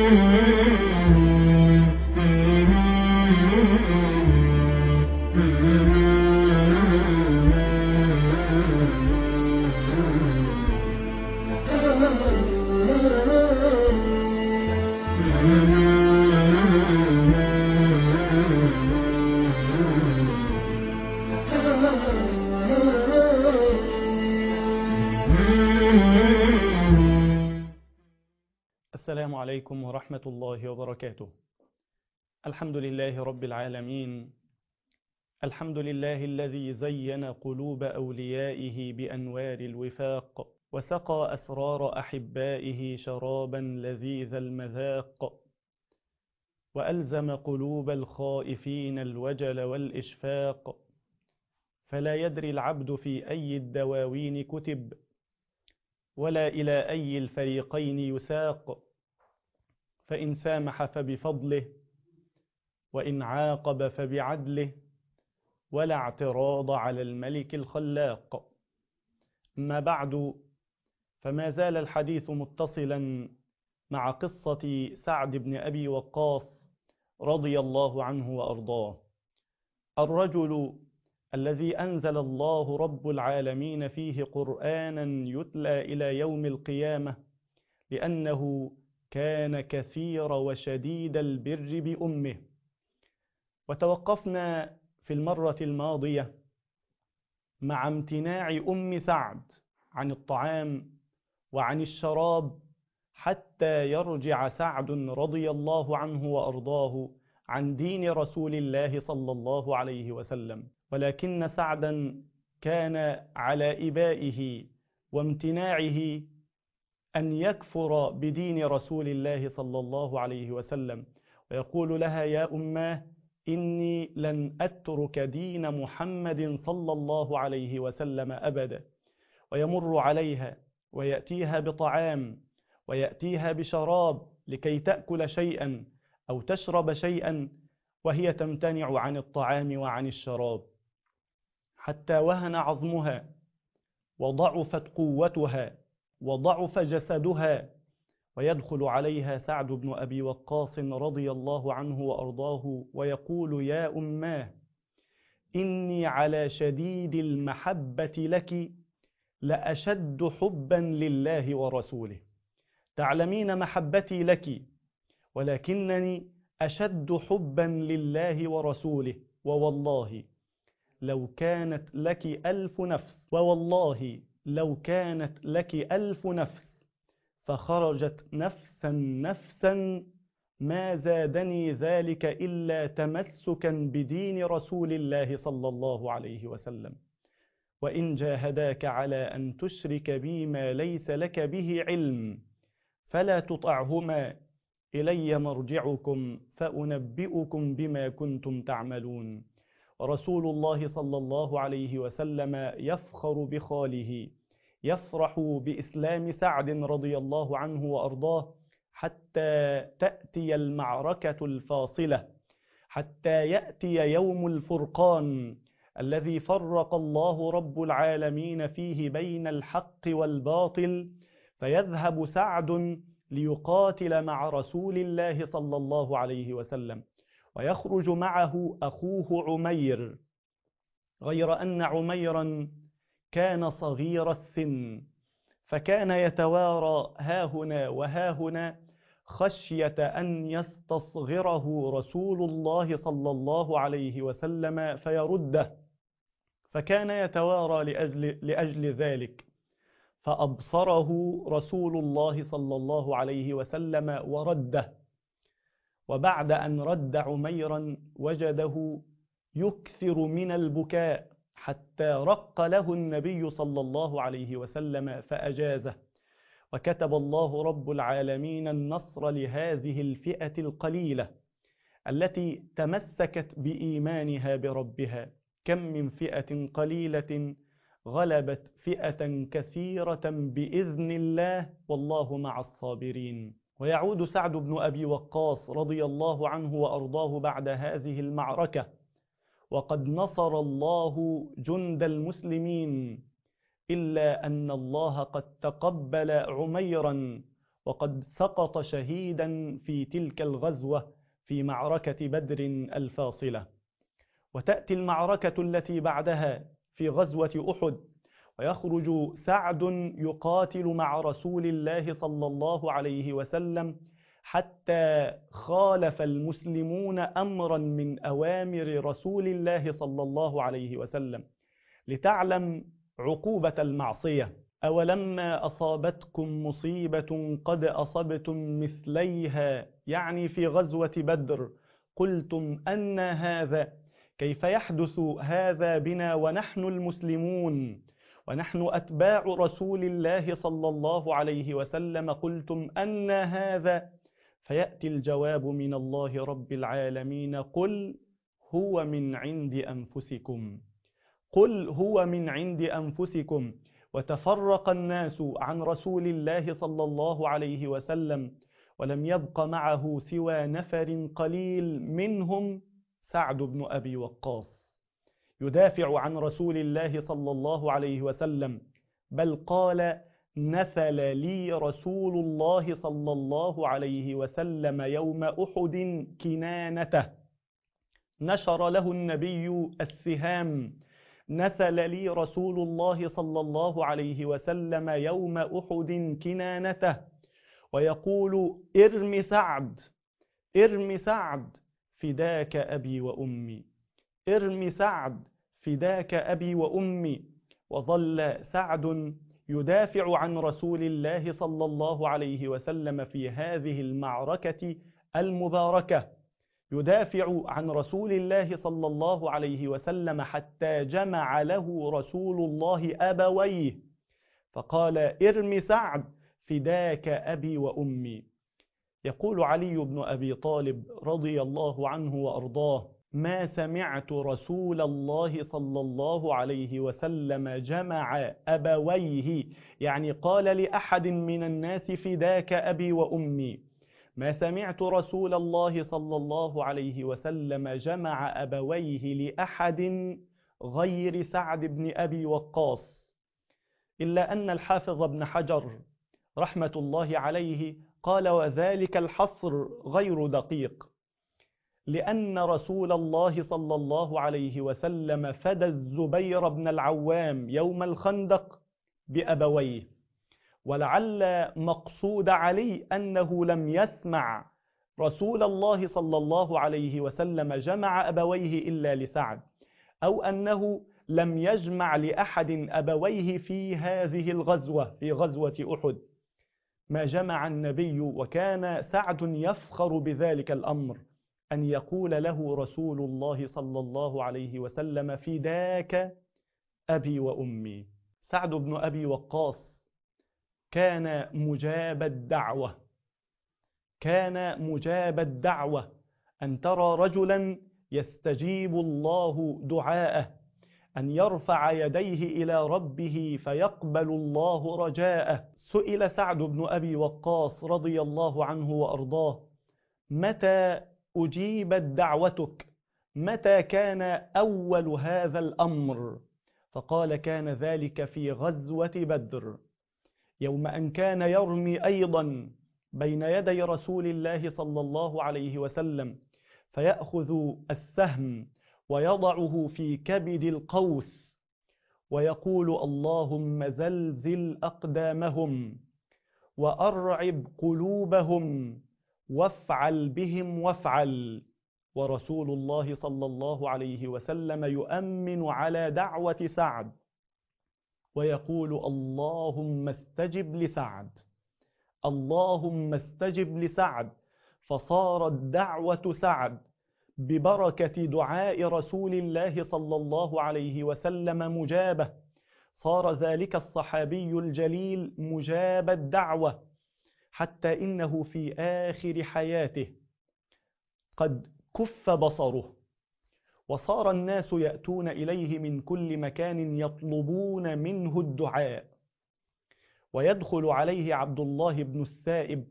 السلام عليكم ورحمة الله وبركاته. الحمد لله رب العالمين، الحمد لله الذي زين قلوب أوليائه بأنوار الوفاق، وسقى أسرار أحبائه شرابا لذيذ المذاق، وألزم قلوب الخائفين الوجل والإشفاق، فلا يدري العبد في أي الدواوين كتب، ولا إلى أي الفريقين يساق، فإن سامح فبفضله، وإن عاقب فبعدله، ولا اعتراض على الملك الخلاق. أما بعد، فما زال الحديث متصلا مع قصة سعد بن أبي وقاص رضي الله عنه وأرضاه، الرجل الذي أنزل الله رب العالمين فيه قرآنا يتلى إلى يوم القيامة، لأنه كان كثير وشديد البر بأمه. وتوقفنا في المرة الماضية مع امتناع أم سعد عن الطعام وعن الشراب حتى يرجع سعد رضي الله عنه وأرضاه عن دين رسول الله صلى الله عليه وسلم. ولكن سعدا كان على إبائه وامتناعه أن يكفر بدين رسول الله صلى الله عليه وسلم، ويقول لها: يا أماه، إني لن أترك دين محمد صلى الله عليه وسلم أبدا. ويمر عليها ويأتيها بطعام ويأتيها بشراب لكي تأكل شيئا أو تشرب شيئا، وهي تمتنع عن الطعام وعن الشراب، حتى وهن عظمها وضعفت قوتها وضعف جسدها. ويدخل عليها سعد بن أبي وقاص رضي الله عنه وأرضاه ويقول: يا أماه، إني على شديد المحبة لك لأشد حبا لله ورسوله. تعلمين محبتي لك، ولكنني أشد حبا لله ورسوله. ووالله لو كانت لك 1000 نفس، ووالله لو كانت لك 1000 نفس فخرجت نفسا نفسا ما زادني ذلك إلا تمسكا بدين رسول الله صلى الله عليه وسلم. وإن جاهداك على أن تشرك بي ما ليس لك به علم فلا تطعهما، إلي مرجعكم فأنبئكم بما كنتم تعملون. ورسول الله صلى الله عليه وسلم يفخر بخاله، يفرح بإسلام سعد رضي الله عنه وأرضاه، حتى تأتي المعركة الفاصلة، حتى يأتي يوم الفرقان الذي فرق الله رب العالمين فيه بين الحق والباطل، فيذهب سعد ليقاتل مع رسول الله صلى الله عليه وسلم، ويخرج معه أخوه عمير، غير أن عميرا كان صغير السن، فكان يتوارى هاهنا وهاهنا خشية أن يستصغره رسول الله صلى الله عليه وسلم فيرده، فكان يتوارى لأجل ذلك. فأبصره رسول الله صلى الله عليه وسلم ورده، وبعد أن رد عميرا وجده يكثر من البكاء، حتى رق له النبي صلى الله عليه وسلم فأجازه. وكتب الله رب العالمين النصر لهذه الفئة القليلة التي تمسكت بإيمانها بربها. كم من فئة قليلة غلبت فئة كثيرة بإذن الله، والله مع الصابرين. ويعود سعد بن أبي وقاص رضي الله عنه وأرضاه بعد هذه المعركة وقد نصر الله جند المسلمين، إلا أن الله قد تقبل عميرا وقد سقط شهيدا في تلك الغزوة في معركة بدر الفاصلة. وتأتي المعركة التي بعدها في غزوة أحد، ويخرج سعد يقاتل مع رسول الله صلى الله عليه وسلم حتى خالف المسلمون أمرا من أوامر رسول الله صلى الله عليه وسلم، لتعلم عقوبة المعصية. أولما أصابتكم مصيبة قد أصبتم مثليها، يعني في غزوة بدر، قلتم أن هذا، كيف يحدث هذا بنا ونحن المسلمون ونحن أتباع رسول الله صلى الله عليه وسلم، قلتم أن هذا. فيأتي الجواب من الله رب العالمين: قل هو من عند أنفسكم، قل هو من عند أنفسكم. وتفرق الناس عن رسول الله صلى الله عليه وسلم، ولم يبق معه سوى نفر قليل، منهم سعد بن أبي وقاص، يدافع عن رسول الله صلى الله عليه وسلم، بل قال: نثل لي رسول الله صلى الله عليه وسلم يوم أحد كنانته، نشر له النبي السهام، نثل لي رسول الله صلى الله عليه وسلم يوم أحد كنانته، ويقول: ارم سعد، ارم سعد، فداك أبي وأمي، ارم سعد، فداك أبي وأمي. وظل سعد يدافع عن رسول الله صلى الله عليه وسلم في هذه المعركة المباركة، يدافع عن رسول الله صلى الله عليه وسلم حتى جمع له رسول الله أبويه، فقال: ارم سعد، فداك أبي وأمي. يقول علي بن أبي طالب رضي الله عنه وأرضاه: ما سمعت رسول الله صلى الله عليه وسلم جمع أبويه، يعني قال لأحد من الناس: فداك أبي وأمي. ما سمعت رسول الله صلى الله عليه وسلم جمع أبويه لأحد غير سعد بن أبي وقاص، إلا أن الحافظ ابن حجر رحمة الله عليه قال: وذلك الحصر غير دقيق، لأن رسول الله صلى الله عليه وسلم فدى الزبير بن العوام يوم الخندق بأبويه، ولعل مقصود علي أنه لم يسمع رسول الله صلى الله عليه وسلم جمع أبويه إلا لسعد، أو أنه لم يجمع لأحد أبويه في هذه الغزوة، في غزوة أحد، ما جمع النبي. وكان سعد يفخر بذلك الأمر، أن يقول له رسول الله صلى الله عليه وسلم: فداك أبي وأمي. سعد بن أبي وقاص كان مجاب الدعوة، كان مجاب الدعوة، أن ترى رجلا يستجيب الله دعاءه، أن يرفع يديه إلى ربه فيقبل الله رجاءه. سئل سعد بن أبي وقاص رضي الله عنه وأرضاه: متى أجيبت دعوتك؟ متى كان أول هذا الأمر؟ فقال: كان ذلك في غزوة بدر، يوم أن كان يرمي أيضا بين يدي رسول الله صلى الله عليه وسلم، فيأخذ السهم ويضعه في كبد القوس ويقول: اللهم زلزل أقدامهم وأرعب قلوبهم وافعل بهم وافعل. ورسول الله صلى الله عليه وسلم يؤمن على دعوة سعد ويقول: اللهم استجب لسعد، اللهم استجب لسعد. فصارت دعوة سعد ببركة دعاء رسول الله صلى الله عليه وسلم مجابة، صار ذلك الصحابي الجليل مجاب الدعوة، حتى إنه في آخر حياته قد كف بصره، وصار الناس يأتون إليه من كل مكان يطلبون منه الدعاء، ويدخل عليه عبد الله بن السائب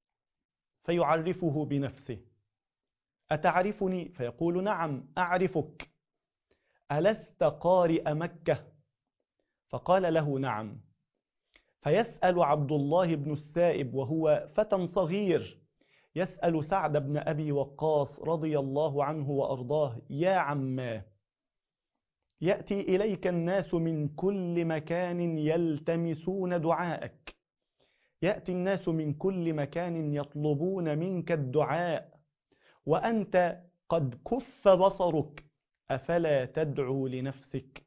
فيعرفه بنفسه: أتعرفني؟ فيقول: نعم أعرفك، ألست قارئ مكة؟ فقال له: نعم. فيسأل عبد الله بن السائب وهو فتى صغير، يسأل سعد بن أبي وقاص رضي الله عنه وأرضاه: يا عماه، يأتي إليك الناس من كل مكان يلتمسون دعاءك، يأتي الناس من كل مكان يطلبون منك الدعاء، وأنت قد كف بصرك، أفلا تدعو لنفسك؟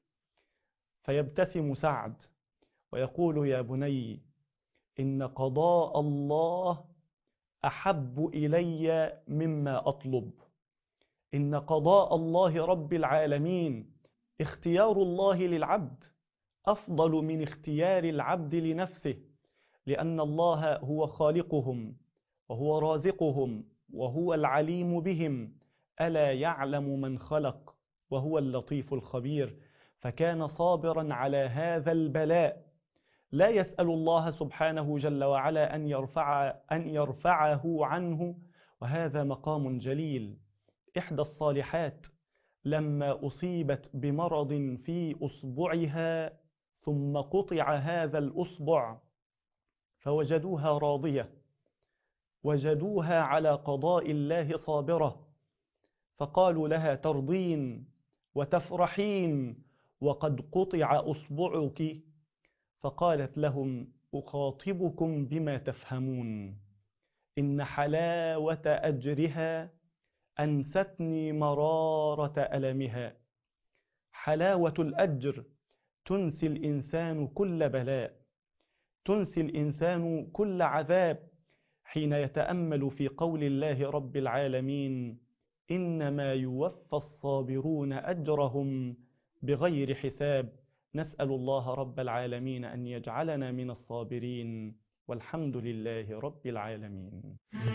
فيبتسم سعد ويقول: يا بني، إن قضاء الله أحب إلي مما أطلب. إن قضاء الله رب العالمين، اختيار الله للعبد أفضل من اختيار العبد لنفسه، لأن الله هو خالقهم وهو رازقهم وهو العليم بهم، ألا يعلم من خلق وهو اللطيف الخبير. فكان صابرا على هذا البلاء، لا يسأل الله سبحانه جل وعلا أن يرفعه عنه، وهذا مقام جليل. إحدى الصالحات لما أصيبت بمرض في أصبعها ثم قطع هذا الأصبع، فوجدوها راضية، وجدوها على قضاء الله صابرة، فقالوا لها: ترضين وتفرحين وقد قطع أصبعك؟ فقالت لهم: أخاطبكم بما تفهمون، إن حلاوة أجرها أنستني مرارة ألمها. حلاوة الأجر تنسي الإنسان كل بلاء، تنسي الإنسان كل عذاب، حين يتأمل في قول الله رب العالمين: إنما يوفى الصابرون أجرهم بغير حساب. نسأل الله رب العالمين أن يجعلنا من الصابرين، والحمد لله رب العالمين.